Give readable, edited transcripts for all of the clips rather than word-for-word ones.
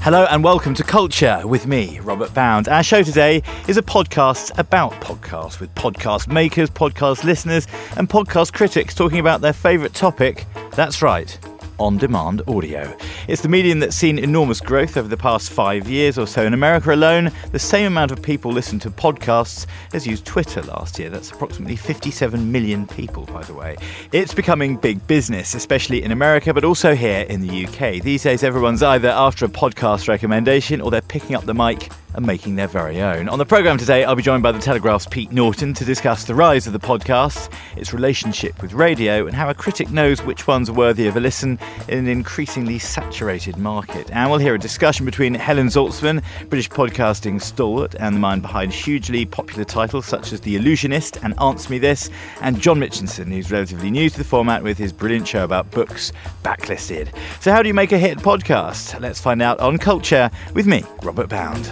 Hello and welcome to Culture with me, Robert Bound. Our show today is a podcast about podcasts, with podcast makers, podcast listeners and podcast critics talking about their favourite topic. That's right, on-demand audio. It's the medium that's seen enormous growth over the past 5 years or so. In America alone, the same amount of people listen to podcasts as used Twitter last year. That's approximately 57 million people, by the way. It's becoming big business, especially in America, but also here in the UK. These days, everyone's either after a podcast recommendation or they're picking up the mic and making their very own. On the programme today, I'll be joined by The Telegraph's Pete Norton to discuss the rise of the podcast, its relationship with radio, and how a critic knows which ones are worthy of a listen in an increasingly saturated market. And we'll hear a discussion between Helen Zaltzman, British podcasting stalwart and the mind behind hugely popular titles such as The Illusionist and Answer Me This, and John Mitchinson, who's relatively new to the format with his brilliant show about books, Backlisted. So how do you make a hit podcast? Let's find out on Culture with me, Robert Bound.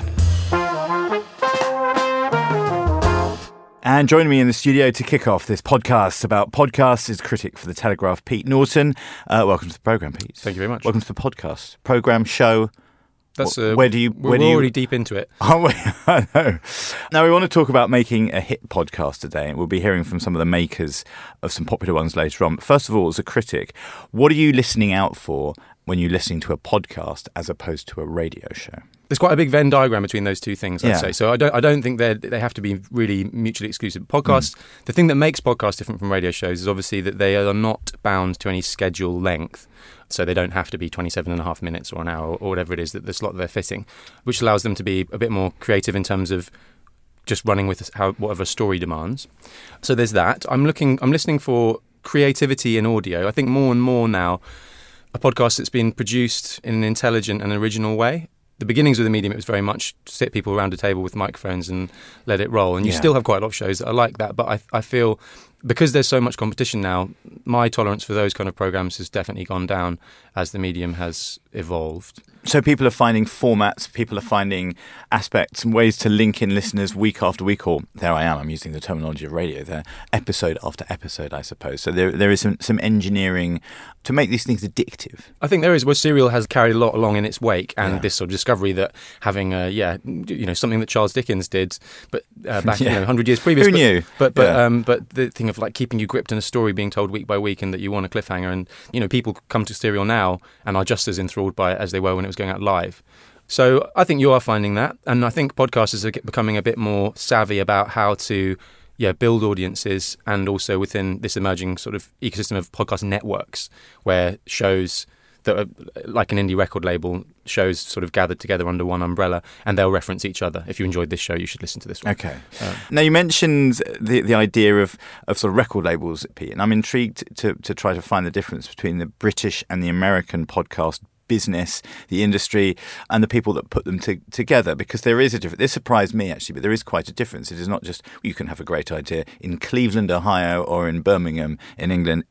And joining me in the studio to kick off this podcast about podcasts is critic for The Telegraph, Pete Norton. Welcome to the programme, Pete. Thank you very much. Welcome to the podcast. Programme, show. That's we're already deep into it. Aren't we? I know. Now, we want to talk about making a hit podcast today, and we'll be hearing from some of the makers of some popular ones later on. But first of all, as a critic, what are you listening out for when you're listening to a podcast as opposed to a radio show? There's quite a big Venn diagram between those two things, I'd say. So I don't think they have to be really mutually exclusive. Podcasts, the thing that makes podcasts different from radio shows is obviously that they are not bound to any schedule length. So they don't have to be 27 and a half minutes or an hour or whatever it is that the slot they're fitting, which allows them to be a bit more creative in terms of just running with whatever story demands. So there's that. I'm listening for creativity in audio. I think more and more now, a podcast that's been produced in an intelligent and original way. The beginnings of the medium, it was very much sit people around a table with microphones and let it roll. And you still have quite a lot of shows that are like that. But I feel because there's so much competition now, my tolerance for those kind of programs has definitely gone down as the medium has evolved. So people are finding formats, people are finding aspects and ways to link in listeners week after week, or there I am, I'm using the terminology of radio there, episode after episode, I suppose. So there is some engineering to make these things addictive. I think there is. Well, Serial has carried a lot along in its wake, and this sort of discovery that having something that Charles Dickens did, but back 100 years previous. Who knew? But the thing of like keeping you gripped in a story being told week by week, and that you want a cliffhanger, and people come to Serial now and are just as enthralled by it as they were when it was going out live. So I think you are finding that, and I think podcasters are becoming a bit more savvy about how to build audiences, and also within this emerging sort of ecosystem of podcast networks where shows that are like an indie record label, shows sort of gathered together under one umbrella, and they'll reference each other. If you enjoyed this show, you should listen to this one. Okay. Now, you mentioned the idea of sort of record labels, Pete, and I'm intrigued to try to find the difference between the British and the American podcast business, the industry, and the people that put them together, because there is a difference. This surprised me, actually, but there is quite a difference. It is not just you can have a great idea in Cleveland, Ohio, or in Birmingham in England,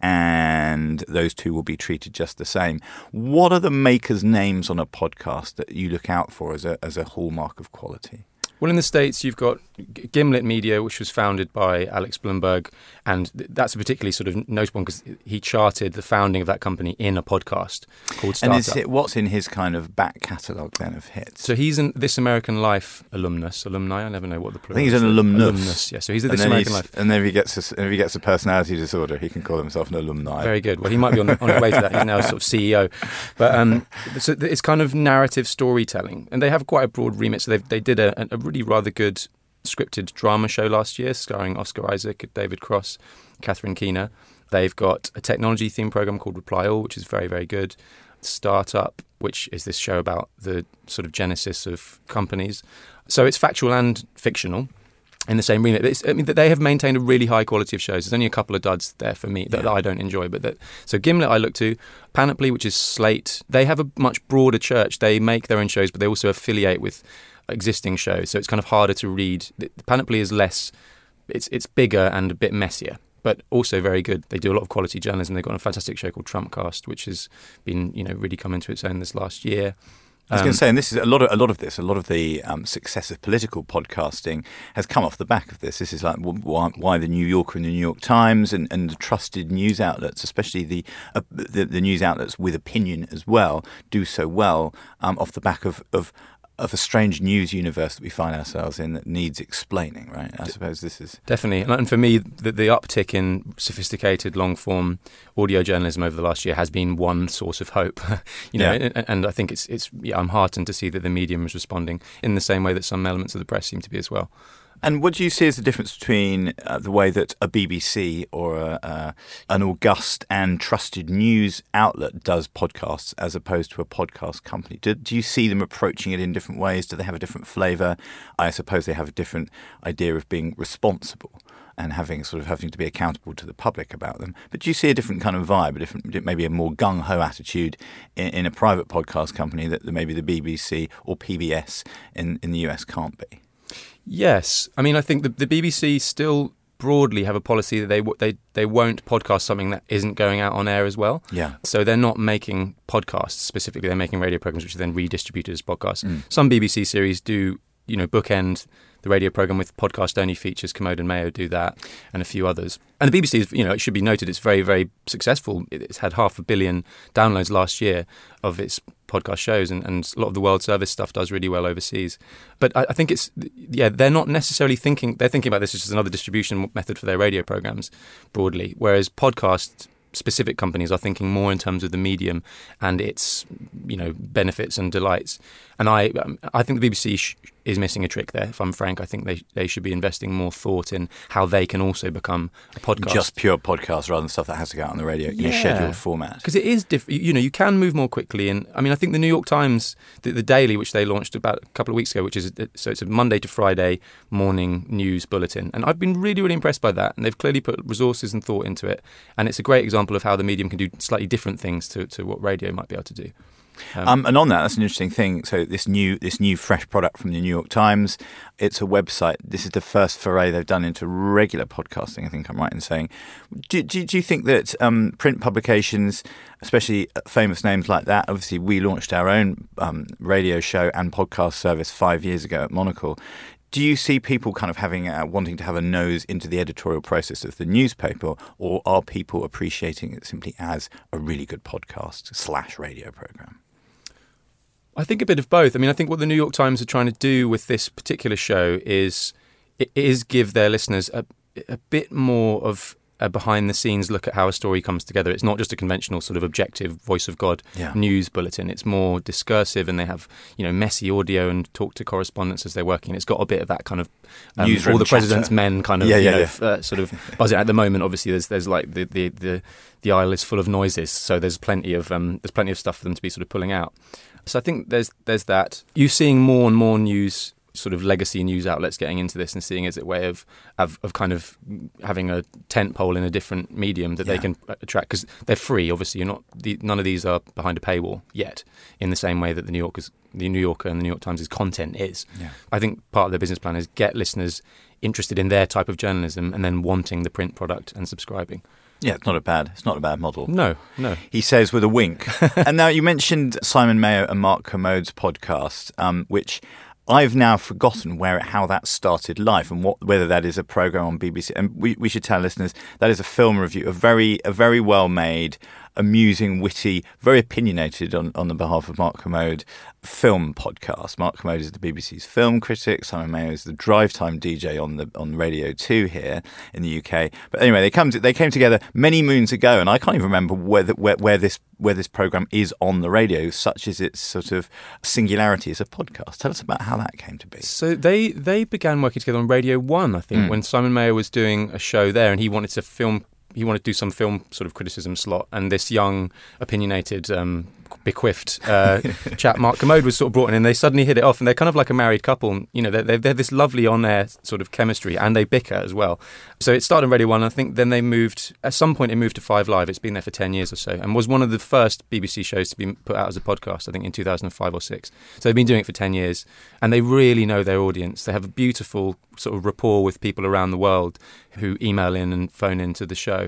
and those two will be treated just the same. What are the makers' names on a podcast that you look out for as a hallmark of quality? Well, in the States, you've got Gimlet Media, which was founded by Alex Blumberg, and that's a particularly sort of notable one because he charted the founding of that company in a podcast called Startup. And what's in his kind of back catalogue then of hits? So he's an This American Life alumni. I never know what the plural is. I think he's an alumnus. Yeah, so he's a This American Life. And then if he gets a personality disorder, he can call himself an alumni. Very good. Well, he might be on his way to that. He's now sort of CEO. But so it's kind of narrative storytelling, and they have quite a broad remit. So they did a really rather good scripted drama show last year starring Oscar Isaac, David Cross, Catherine Keener. They've got a technology theme program called Reply All, which is very, very good. Startup, which is this show about the sort of genesis of companies. So it's factual and fictional in the same remit. They have maintained a really high quality of shows. There's only a couple of duds there for me that I don't enjoy. So Gimlet I look to. Panoply, which is Slate, they have a much broader church. They make their own shows, but they also affiliate with existing shows, so it's kind of harder to read. The Panoply is less, it's bigger and a bit messier, but also very good. They do a lot of quality journalism. They've got a fantastic show called Trumpcast, which has been really come into its own this last year. I was going to say, and this is a lot of the success of political podcasting has come off the back of this. This is like why the New Yorker and the New York Times and the trusted news outlets, especially the news outlets with opinion as well, do so well off the back of a strange news universe that we find ourselves in that needs explaining, right? I suppose this is... Definitely. And for me, the uptick in sophisticated long-form audio journalism over the last year has been one source of hope. And I think I'm heartened to see that the medium is responding in the same way that some elements of the press seem to be as well. And what do you see as the difference between the way that a BBC or an august and trusted news outlet does podcasts as opposed to a podcast company? Do you see them approaching it in different ways? Do they have a different flavour? I suppose they have a different idea of being responsible and having to be accountable to the public about them. But do you see a different kind of vibe, maybe a more gung-ho attitude in a private podcast company that maybe the BBC or PBS in the US can't be? Yes. I mean, I think the BBC still broadly have a policy that they won't podcast something that isn't going out on air as well. Yeah. So they're not making podcasts specifically. They're making radio programs which are then redistributed as podcasts. Some BBC series do, bookend the radio program with podcast-only features. Commode and Mayo do that, and a few others. And the BBC is, it should be noted, it's very, very successful. It's had 500 million downloads last year of its podcast shows, and a lot of the World Service stuff does really well overseas. But I think they're not necessarily thinking about this as another distribution method for their radio programs broadly, whereas podcast-specific companies are thinking more in terms of the medium and its, benefits and delights. And I think the BBC is missing a trick there, if I'm frank. I think they should be investing more thought in how they can also become a podcast. Just pure podcast rather than stuff that has to go out on the radio in a scheduled format. Because it is different. You can move more quickly. And I mean, I think the New York Times, the Daily, which they launched about a couple of weeks ago, it's a Monday to Friday morning news bulletin. And I've been really, really impressed by that. And they've clearly put resources and thought into it. And it's a great example of how the medium can do slightly different things to what radio might be able to do. And on that's an interesting thing. So this new fresh product from the New York Times, it's a website. This is the first foray they've done into regular podcasting. I think I'm right in saying. Do you think that print publications, especially famous names like that, obviously we launched our own radio show and podcast service 5 years ago at Monocle. Do you see people kind of wanting to have a nose into the editorial process of the newspaper, or are people appreciating it simply as a really good podcast / radio program? I think a bit of both. I mean, I think what the New York Times are trying to do with this particular show is give their listeners a bit more of a behind-the-scenes look at how a story comes together. It's not just a conventional sort of objective voice of God news bulletin. It's more discursive, and they have messy audio and talk to correspondents as they're working. It's got a bit of that kind of all the president's men kind of sort of buzzing. At the moment, obviously, there's like the aisle is full of noises, so there's plenty of stuff for them to be sort of pulling out. So I think there's that. You're seeing more and more news, sort of legacy news outlets getting into this and seeing it as a way of kind of having a tent pole in a different medium that they can attract, because they're free. Obviously, none of these are behind a paywall yet, in the same way that the New Yorker and the New York Times' content is. Yeah. I think part of their business plan is get listeners interested in their type of journalism and then wanting the print product and subscribing. Yeah, it's not a bad model. No. He says with a wink. And now you mentioned Simon Mayo and Mark Commode's podcast, which I've now forgotten how that started life and whether that is a program on BBC. And we should tell listeners that is a film review, a very well made, amusing, witty, very opinionated on the behalf of Mark Commode film podcast. Mark Commode is the BBC's film critic. Simon Mayo is the drive time DJ on Radio 2 here in the UK. But anyway, they came together many moons ago, and I can't even remember where this program is on the radio, such as its sort of singularity as a podcast. Tell us about how that came to be. So they began working together on Radio 1, I think, when Simon Mayo was doing a show there, and he wanted to do some film sort of criticism slot, and this young, opinionated, bequiffed chap, Mark Commode, was sort of brought in, and they suddenly hit it off, and they're kind of like a married couple. They're this lovely on-air sort of chemistry, and they bicker as well. So it started on Radio 1, I think then at some point it moved to 5 Live. It's been there for 10 years or so, and was one of the first BBC shows to be put out as a podcast, I think in 2005 or 6. So they've been doing it for 10 years, and they really know their audience. They have a beautiful sort of rapport with people around the world who email in and phone into the show.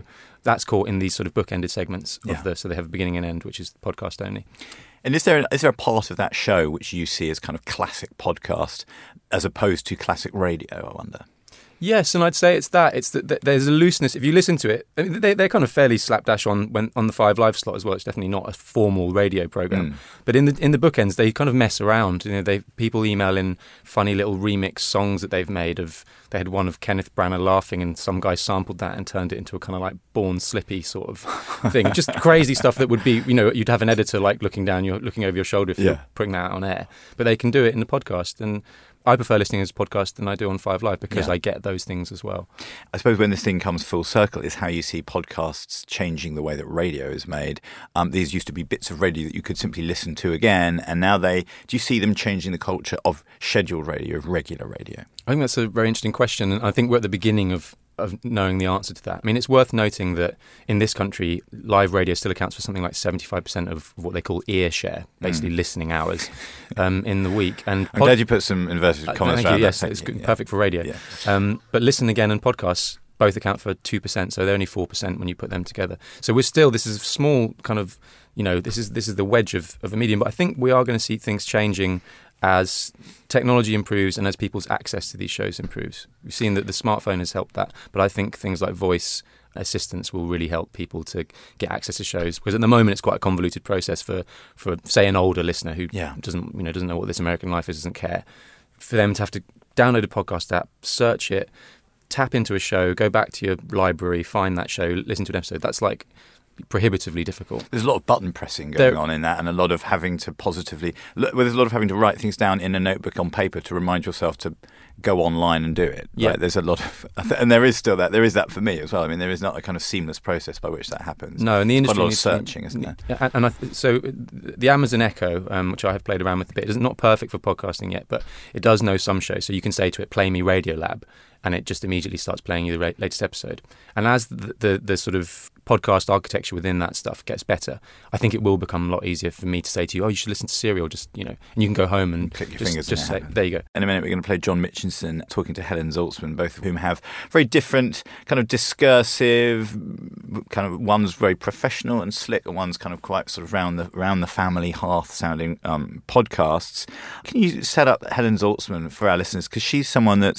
that's caught in these sort of bookended segments Yeah. so they have a beginning and end, which is podcast only. And is there a part of that show which you see as kind of classic podcast as opposed to classic radio, I wonder? Yes, and I'd say it's that. It's that there's a looseness. If you listen to it, I mean, they're kind of fairly slapdash on the 5 Live slot as well. It's definitely not a formal radio program. But in the bookends, they kind of mess around. You know, people email in funny little remix songs that they've made. They had one of Kenneth Branagh laughing, and some guy sampled that and turned it into a kind of like Born Slippy sort of thing. Just crazy stuff that would be, you know, you'd have an editor like looking over your shoulder if you're putting that out on air. But they can do it in the podcast, and I prefer listening as a podcast than I do on 5 Live because I get those things as well. I suppose when this thing comes full circle is how you see podcasts changing the way that radio is made. These used to be bits of radio that you could simply listen to again, and now do you see them changing the culture of scheduled radio, of regular radio? I think that's a very interesting question, and I think we're at the beginning of knowing the answer to that. I mean, it's worth noting that in this country, live radio still accounts for something like 75% of what they call ear share, basically listening hours in the week. And I'm glad you put some inverted commas around that. Yes, it's perfect for radio. Yeah. But Listen Again and podcasts both account for 2%, so they're only 4% when you put them together. So this is a small kind of, you know, this is the wedge of a medium. But I think we are going to see things changing as technology improves and as people's access to these shows improves. We've seen that the smartphone has helped that, but I think things like voice assistants will really help people to get access to shows, because at the moment it's quite a convoluted process for say an older listener who doesn't know what This American Life is, doesn't care, for them to have to download a podcast app, search it, tap into a show, go back to your library, find that show, listen to an episode. That's like prohibitively difficult. There's a lot of button pressing going on in that, and a lot of having to there's a lot of having to write things down in a notebook on paper to remind yourself to go online and do it. Yeah. Right? There's a lot of, and there is still that. There is that for me as well. I mean, there is not a kind of seamless process by which that happens. No, and the industry quite a lot of searching, isn't there? And so the Amazon Echo, which I have played around with a bit, is not perfect for podcasting yet, but it does know some shows. So you can say to it, "Play me Radiolab," and it just immediately starts playing you the latest episode. And as the sort of podcast architecture within that stuff gets better, I think it will become a lot easier for me to say to you, "Oh, you should listen to Serial," just, you know, and you can go home and click your fingers just say, "There you go." In a minute, we're going to play John Mitchinson talking to Helen Zaltzman, both of whom have very different kind of discursive, kind of, one's very professional and slick, and one's kind of quite sort of round the family hearth sounding podcasts. Can you set up Helen Zaltzman for our listeners? Because she's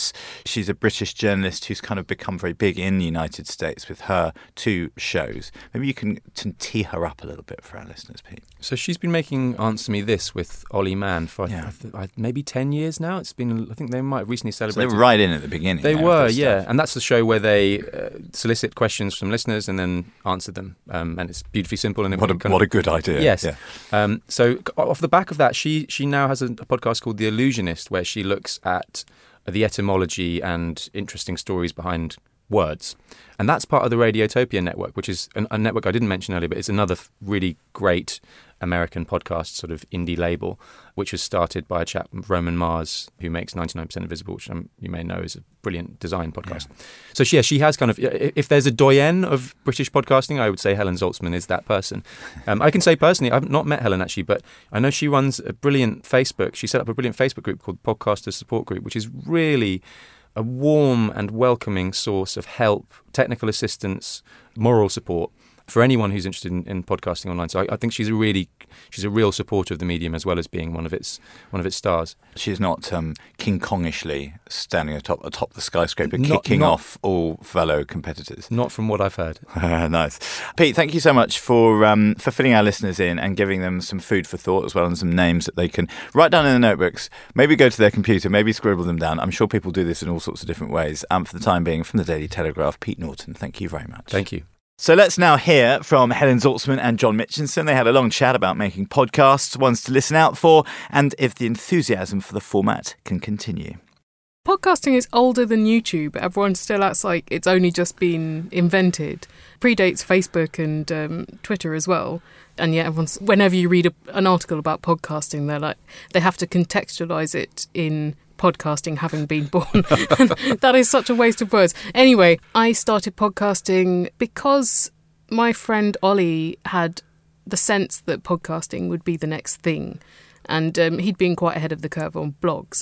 a British journalist who's kind of become very big in the United States with her 2 shows. Maybe you can tee her up a little bit for our listeners, Pete. So she's been making Answer Me This with Ollie Mann for maybe 10 years now. It's been, I think they might have recently celebrated. So they were right in at the beginning. They were, yeah. And that's the show where they solicit questions from listeners and then answer them. And it's beautifully simple. And what a good idea. Yes. Yeah. So off the back of that, she now has a podcast called The Illusionist, where she looks at the etymology and interesting stories behind words. And that's part of the Radiotopia network, which is a network I didn't mention earlier, but it's another really great American podcast sort of indie label, which was started by a chap, Roman Mars, who makes 99% Invisible, which you may know is a brilliant design podcast. Yeah. So she has kind of, if there's a doyen of British podcasting, I would say Helen Zaltzman is that person. I can say personally, I've not met Helen actually, but I know she runs a brilliant Facebook. She set up a brilliant Facebook group called Podcasters Support Group, which is really a warm and welcoming source of help, technical assistance, moral support for anyone who's interested in podcasting online. So I think she's a real supporter of the medium, as well as being one of its stars. She's not King Kongishly standing atop the skyscraper, kicking off all fellow competitors. Not from what I've heard. Nice, Pete. Thank you so much for filling our listeners in and giving them some food for thought, as well, and some names that they can write down in their notebooks. Maybe go to their computer, maybe scribble them down. I'm sure people do this in all sorts of different ways. For the time being, from the Daily Telegraph, Pete Norton. Thank you very much. Thank you. So let's now hear from Helen Zaltzman and John Mitchinson. They had a long chat about making podcasts, ones to listen out for, and if the enthusiasm for the format can continue. Podcasting is older than YouTube. Everyone still acts like it's only just been invented. Predates Facebook and Twitter as well. And yet whenever you read an article about podcasting, they're like, they have to contextualise it in podcasting having been born. That is such a waste of words. Anyway, I started podcasting because my friend Ollie had the sense that podcasting would be the next thing. And he'd been quite ahead of the curve on blogs.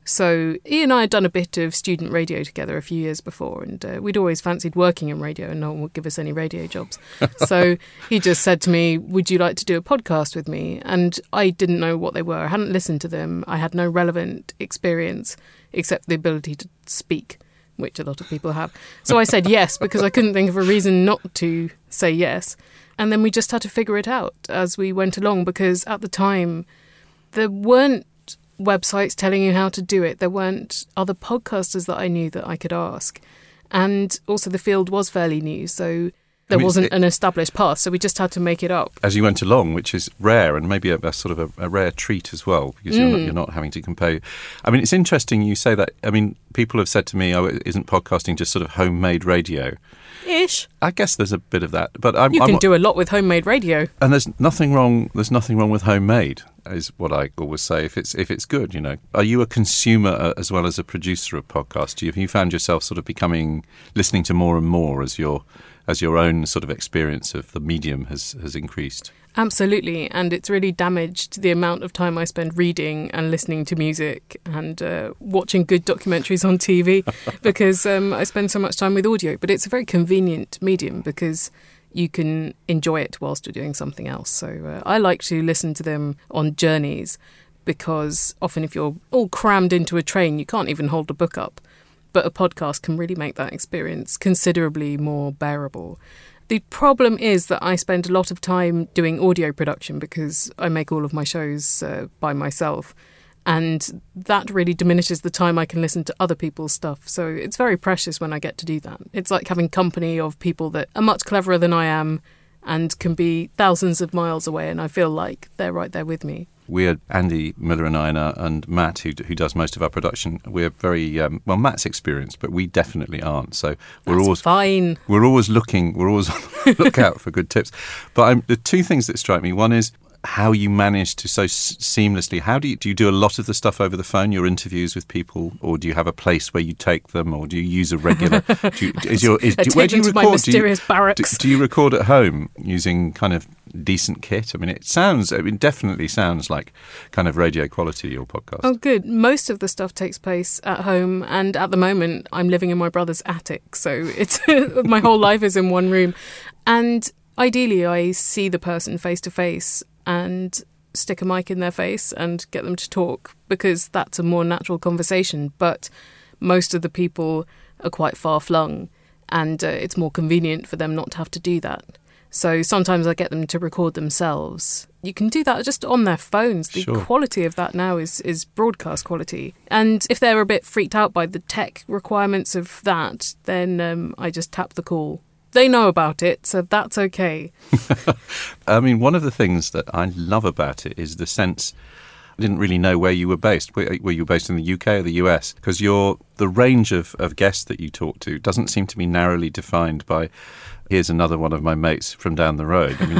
So he and I had done a bit of student radio together a few years before, and we'd always fancied working in radio, and no one would give us any radio jobs. So he just said to me, would you like to do a podcast with me? And I didn't know what they were. I hadn't listened to them. I had no relevant experience except the ability to speak, which a lot of people have. So I said yes, because I couldn't think of a reason not to say yes. And then we just had to figure it out as we went along, because at the time there weren't websites telling you how to do it. There weren't other podcasters that I knew that I could ask. And also the field was fairly new, so there wasn't an established path, so we just had to make it up. As you went along, which is rare, and maybe a sort of a rare treat as well, because you're not having to compare. I mean, it's interesting you say that. I mean, people have said to me, oh, isn't podcasting just sort of homemade radio? Ish. I guess there's a bit of that, but you can do a lot with homemade radio, and there's nothing wrong. There's nothing wrong with homemade, is what I always say. If it's good, you know. Are you a consumer as well as a producer of podcasts? Have you found yourself sort of listening to more and more as your own sort of experience of the medium has increased? Absolutely, and it's really damaged the amount of time I spend reading and listening to music and watching good documentaries on TV, because I spend so much time with audio. But it's a very convenient medium because you can enjoy it whilst you're doing something else. So I like to listen to them on journeys, because often if you're all crammed into a train, you can't even hold a book up. But a podcast can really make that experience considerably more bearable. The problem is that I spend a lot of time doing audio production, because I make all of my shows by myself, and that really diminishes the time I can listen to other people's stuff. So it's very precious when I get to do that. It's like having company of people that are much cleverer than I am and can be thousands of miles away, and I feel like they're right there with me. We're Andy Miller and I and Matt, who does most of our production. We're very well. Matt's experienced, but we definitely aren't. So we're That's always fine. We're always looking. We're always on the lookout for good tips. But the two things that strike me. One is how you manage to so seamlessly. How do you do a lot of the stuff over the phone? Your interviews with people, or do you have a place where you take them, or do you use a regular? Where do you record? My mysterious barracks. Do you record at home using kind of decent kit? I mean, it definitely sounds like kind of radio quality, your podcast. Oh, good. Most of the stuff takes place at home, and at the moment I'm living in my brother's attic, so it's my whole life is in one room. And ideally I see the person face to face and stick a mic in their face and get them to talk, because that's a more natural conversation. But most of the people are quite far flung, and it's more convenient for them not to have to do that. So sometimes I get them to record themselves. You can do that just on their phones. The quality of that now is broadcast quality. And if they're a bit freaked out by the tech requirements of that, then I just tap the call. They know about it, so that's okay. I mean, one of the things that I love about it is the sense. I didn't really know where you were based. Were you based in the UK or the US? Because the range of guests that you talk to doesn't seem to be narrowly defined by, here's another one of my mates from down the road. I mean,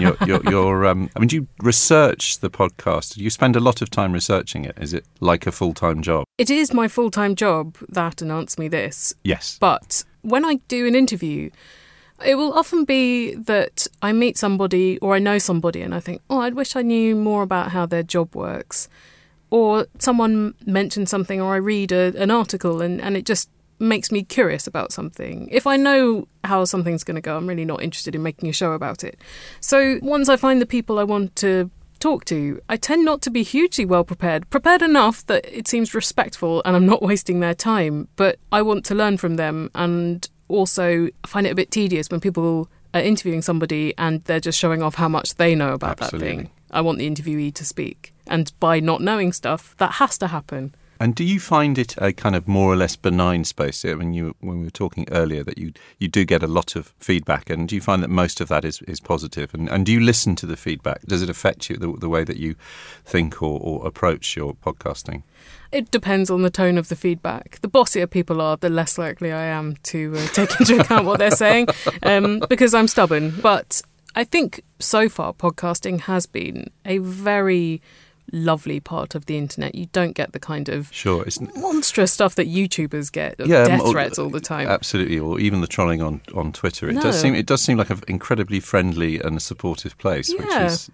do you research the podcast? Do you spend a lot of time researching it? Is it like a full-time job? It is my full-time job, that and Answer Me This. Yes. But when I do an interview, it will often be that I meet somebody or I know somebody and I think, oh, I wish I knew more about how their job works. Or someone mentions something, or I read an article and it just makes me curious about something. If I know how something's going to go, I'm really not interested in making a show about it. So once I find the people I want to talk to, I tend not to be hugely well prepared enough that it seems respectful and I'm not wasting their time, but I want to learn from them. And also I find it a bit tedious when people are interviewing somebody and they're just showing off how much they know about Absolutely. That thing. I want the interviewee to speak. And by not knowing stuff, that has to happen. And do you find it a kind of more or less benign space? I mean, when we were talking earlier that you do get a lot of feedback, and do you find that most of that is positive? And do you listen to the feedback? Does it affect you, the way that you think or approach your podcasting? It depends on the tone of the feedback. The bossier people are, the less likely I am to take into account what they're saying, because I'm stubborn. But I think so far podcasting has been a very lovely part of the internet. You don't get the kind of monstrous stuff that YouTubers get, death threats all the time. Absolutely, or even the trolling on Twitter. It does seem like an incredibly friendly and supportive place, which is...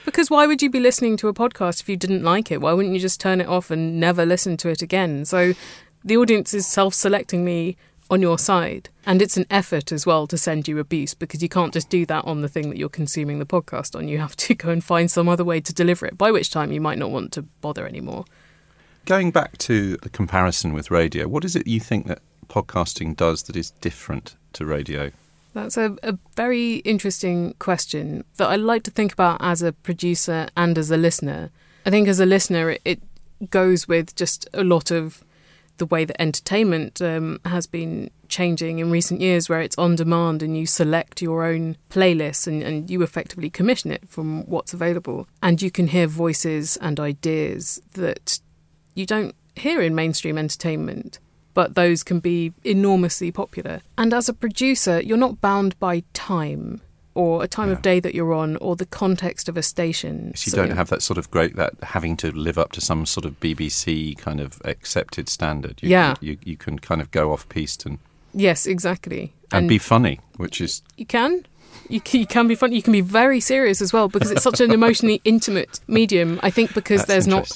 Because why would you be listening to a podcast if you didn't like it? Why wouldn't you just turn it off and never listen to it again? So the audience is self-selectingly on your side. And it's an effort as well to send you abuse, because you can't just do that on the thing that you're consuming the podcast on. You have to go and find some other way to deliver it, by which time you might not want to bother anymore. Going back to the comparison with radio, what is it you think that podcasting does that is different to radio? That's a very interesting question that I like to think about as a producer and as a listener. I think as a listener, it goes with just a lot of the way that entertainment has been changing in recent years, where it's on demand and you select your own playlists and you effectively commission it from what's available. And you can hear voices and ideas that you don't hear in mainstream entertainment, but those can be enormously popular. And as a producer, you're not bound by time or a time of day that you're on or the context of a station. So you don't have that sort of that having to live up to some sort of BBC kind of accepted standard. You can kind of go off-piste and... Yes, exactly. And be funny, which is... You can. You can be funny. You can be very serious as well, because it's such an emotionally intimate medium. I think because there's not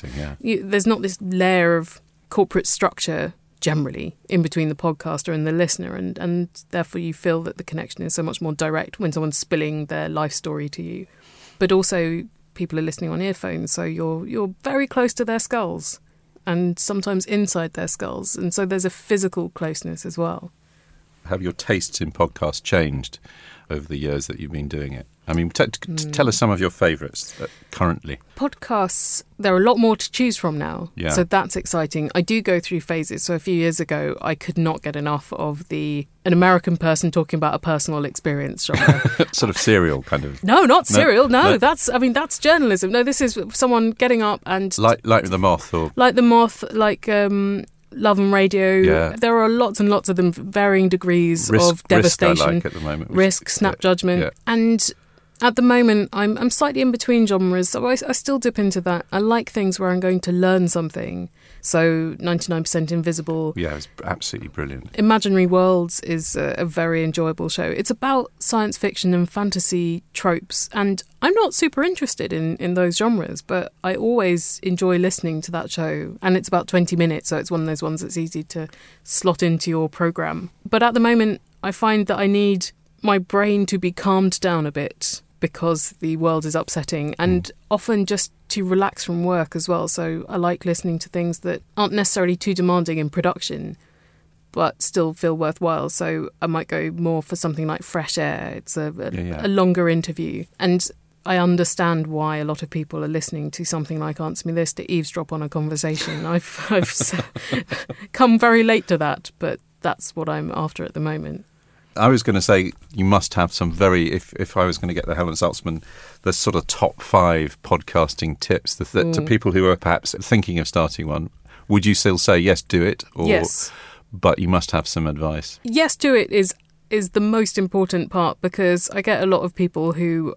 this layer of corporate structure generally in between the podcaster and the listener, and therefore you feel that the connection is so much more direct when someone's spilling their life story to you. But also people are listening on earphones, so you're very close to their skulls and sometimes inside their skulls, and so there's a physical closeness as well. Have your tastes in podcasts changed over the years that you've been doing it? I mean, tell us some of your favourites currently. Podcasts, there are a lot more to choose from now. Yeah. So that's exciting. I do go through phases. So a few years ago, I could not get enough of an American person talking about a personal experience genre. Sort of serial kind of... No, not serial. No, that's journalism. No, this is someone getting up and... Like The Moth or... Like The Moth, like... Love and Radio. Yeah. There are lots and lots of them, varying degrees of devastation. Risk I like at the moment. Risk, Snap Judgment. And at the moment, I'm slightly in between genres, so I still dip into that. I like things where I'm going to learn something. So 99% Invisible. Yeah, it's absolutely brilliant. Imaginary Worlds is a very enjoyable show. It's about science fiction and fantasy tropes, and I'm not super interested in those genres, but I always enjoy listening to that show. And it's about 20 minutes, so it's one of those ones that's easy to slot into your programme. But at the moment, I find that I need my brain to be calmed down a bit because the world is upsetting, and often just to relax from work as well. So I like listening to things that aren't necessarily too demanding in production, but still feel worthwhile. So I might go more for something like Fresh Air. It's a longer interview. And I understand why a lot of people are listening to something like Answer Me This to eavesdrop on a conversation. I've come very late to that, but that's what I'm after at the moment. I was going to say you must have some if I was going to get the Helen Saltzman, the sort of top 5 podcasting tips to people who are perhaps thinking of starting one. Would you still say, yes, do it? Or, yes. But you must have some advice. Yes, do it is the most important part, because I get a lot of people who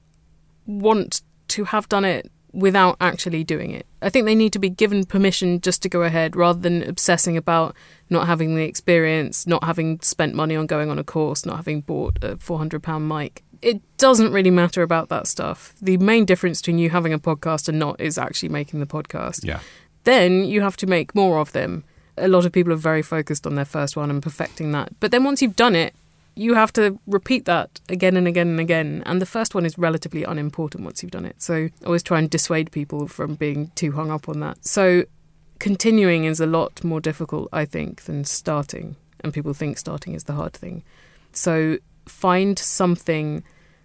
want to have done it without actually doing it. I think they need to be given permission just to go ahead, rather than obsessing about not having the experience, not having spent money on going on a course, not having bought a £400 mic. It doesn't really matter about that stuff. The main difference between you having a podcast and not is actually making the podcast. Yeah. Then you have to make more of them. A lot of people are very focused on their first one and perfecting that. But then once you've done it, you have to repeat that again and again and again. And the first one is relatively unimportant once you've done it. So I always try and dissuade people from being too hung up on that. So continuing is a lot more difficult, I think, than starting. And people think starting is the hard thing. So find something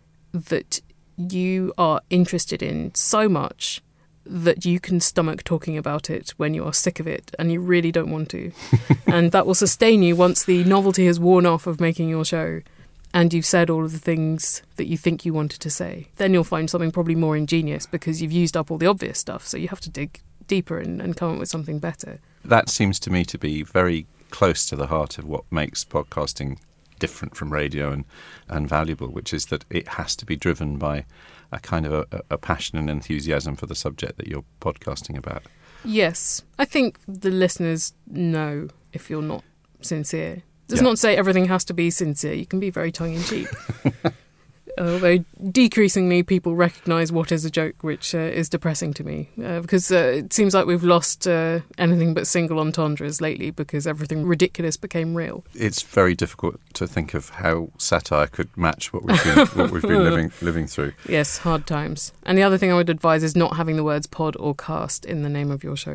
that you are interested in so much that you can stomach talking about it when you are sick of it and you really don't want to. And that will sustain you once the novelty has worn off of making your show and you've said all of the things that you think you wanted to say. Then you'll find something probably more ingenious because you've used up all the obvious stuff, so you have to dig deeper and come up with something better. That seems to me to be very close to the heart of what makes podcasting different from radio and valuable, which is that it has to be driven by a kind of a passion and enthusiasm for the subject that you're podcasting about. Yes. I think the listeners know if you're not sincere. Does not say everything has to be sincere. You can be very tongue-in-cheek. Although decreasingly people recognise what is a joke, which is depressing to me, because it seems like we've lost anything but single entendres lately because everything ridiculous became real. It's very difficult to think of how satire could match what we've been living through. Yes, hard times. And the other thing I would advise is not having the words pod or cast in the name of your show.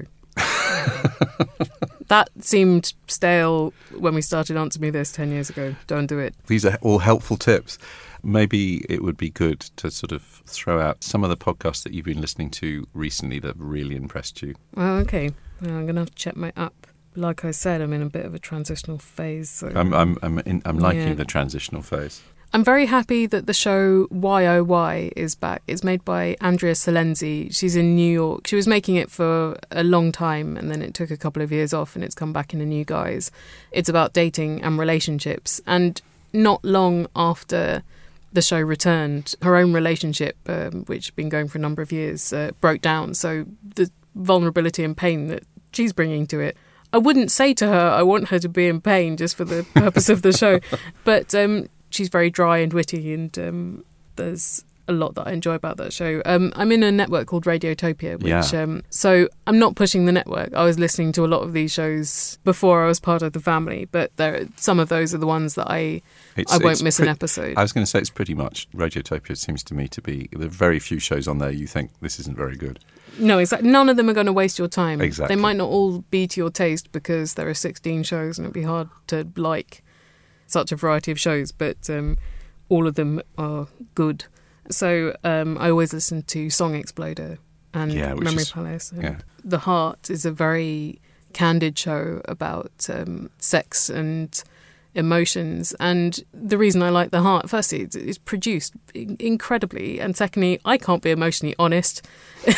That seemed stale when we started Answer Me This 10 years ago. Don't do it. These are all helpful tips. Maybe it would be good to sort of throw out some of the podcasts that you've been listening to recently that have really impressed you. Oh, okay. Well, I'm going to have to check my app. Like I said, I'm in a bit of a transitional phase. So. I'm liking the transitional phase. I'm very happy that the show YOY is back. It's made by Andrea Silenzi. She's in New York. She was making it for a long time and then it took a couple of years off and it's come back in a new guise. It's about dating and relationships. And not long after the show returned, her own relationship, which had been going for a number of years, broke down. So the vulnerability and pain that she's bringing to it, I wouldn't say to her, I want her to be in pain just for the purpose of the show. But she's very dry and witty, and there's a lot that I enjoy about that show. I'm in a network called Radiotopia, which so I'm not pushing the network. I was listening to a lot of these shows before I was part of the family, but some of those are the ones that I won't miss an episode. I was going to say it's pretty much Radiotopia seems to me to be the very few shows on there you think this isn't very good. No, exactly. None of them are going to waste your time. Exactly. They might not all be to your taste because there are 16 shows and it'd be hard to like such a variety of shows, but all of them are good. So I always listen to Song Exploder and Memory Palace. The Heart is a very candid show about sex and emotions. And the reason I like The Heart, firstly, it's produced incredibly. And secondly, I can't be emotionally honest.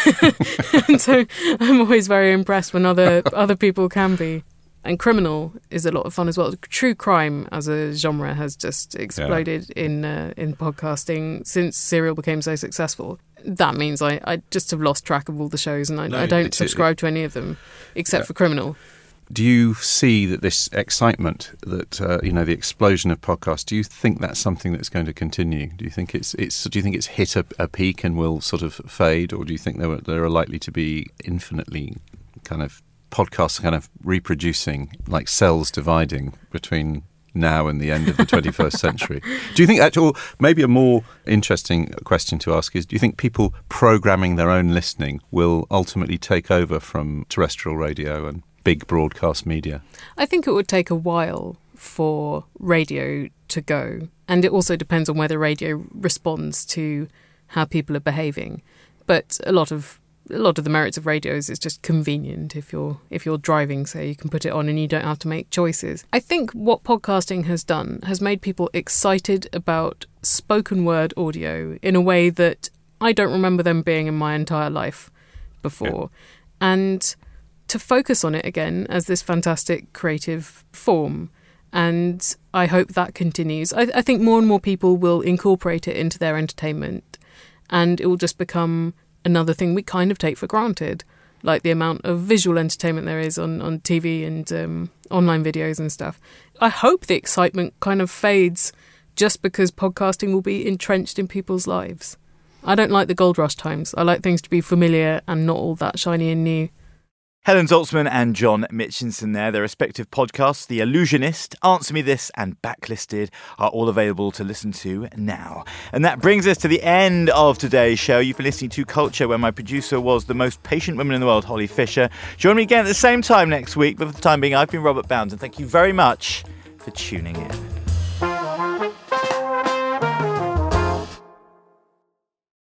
And so I'm always very impressed when other people can be. And Criminal is a lot of fun as well. True crime as a genre has just exploded in podcasting since Serial became so successful. That means I just have lost track of all the shows and I don't subscribe to any of them except for Criminal. Do you see that this excitement, that the explosion of podcasts, do you think that's something that's going to continue? Do you think it's hit a peak and will sort of fade, or do you think there are likely to be infinitely kind of podcasts kind of reproducing, like cells dividing between now and the end of the 21st century? Do you think, or maybe a more interesting question to ask is, do you think people programming their own listening will ultimately take over from terrestrial radio and big broadcast media? I think it would take a while for radio to go, and it also depends on whether radio responds to how people are behaving. But a lot of the merits of radio is it's just convenient. If you're driving, say, you can put it on and you don't have to make choices. I think what podcasting has done has made people excited about spoken word audio in a way that I don't remember them being in my entire life before. Yeah. And to focus on it again as this fantastic creative form. And I hope that continues. I think more and more people will incorporate it into their entertainment, and it will just become another thing we kind of take for granted, like the amount of visual entertainment there is on TV and online videos and stuff. I hope the excitement kind of fades just because podcasting will be entrenched in people's lives. I don't like the gold rush times. I like things to be familiar and not all that shiny and new. Helen Zaltzman and John Mitchinson there. Their respective podcasts, The Illusionist, Answer Me This and Backlisted, are all available to listen to now. And that brings us to the end of today's show. You've been listening to Culture, where my producer was the most patient woman in the world, Holly Fisher. Join me again at the same time next week. But for the time being, I've been Robert Bounds, and thank you very much for tuning in.